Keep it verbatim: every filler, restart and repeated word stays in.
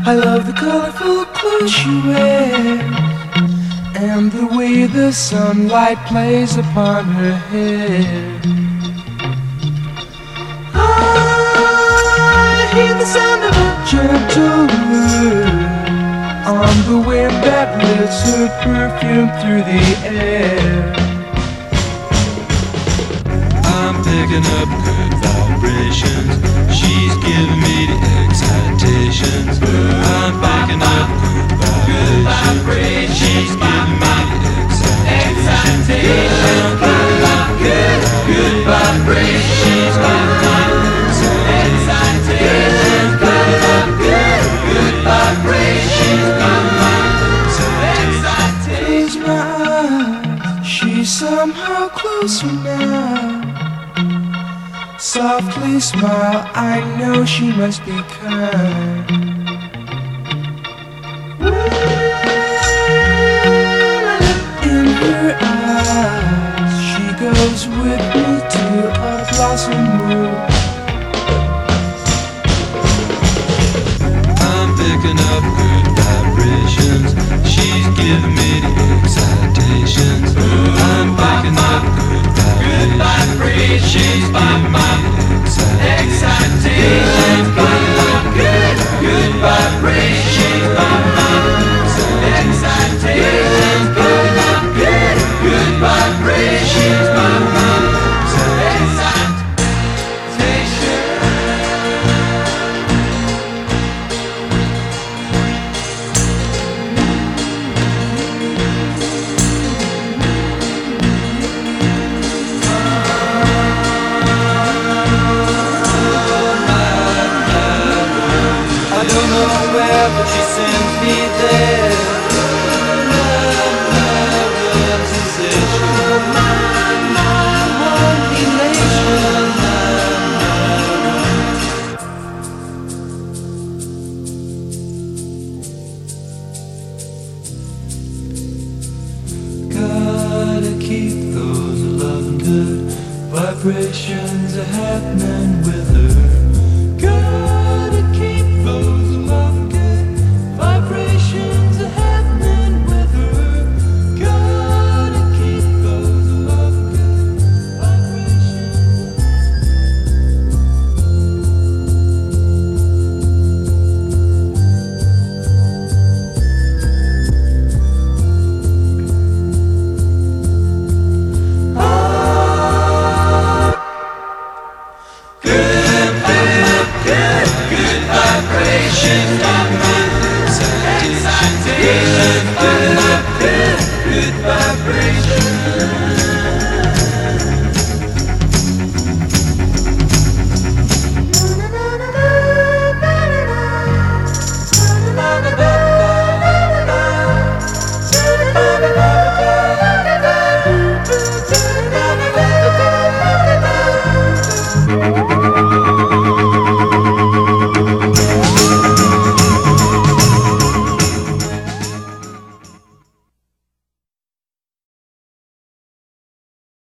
I love the colorful clothes she wears and the way the sunlight plays upon her hair. I hear the sound of a gentle word on the wind that lifts her perfume through the air. I'm picking up good vibrations. She's giving me the excitations. I'm picking up good vibrations. She's giving me the excitations. Good, good, good vibrations. She's giving me the excitations. Good, good, good vibrations. She's giving me the excitations. Close my eyes, she's somehow closer now. Softly smile, I know she must be kind. In her eyes, she goes with me to a blossom room. I'm picking up good vibrations. She's giving me the excitations. I'm picking up good vibrations. She's giving me the excitations. Good, good vibrations. She's giving me the excitations. Good, good vibrations. She's giving me the excitations. I don't know where, but she sends me there. My sensation, my, my one elation. Gotta keep those loving good vibrations a happening.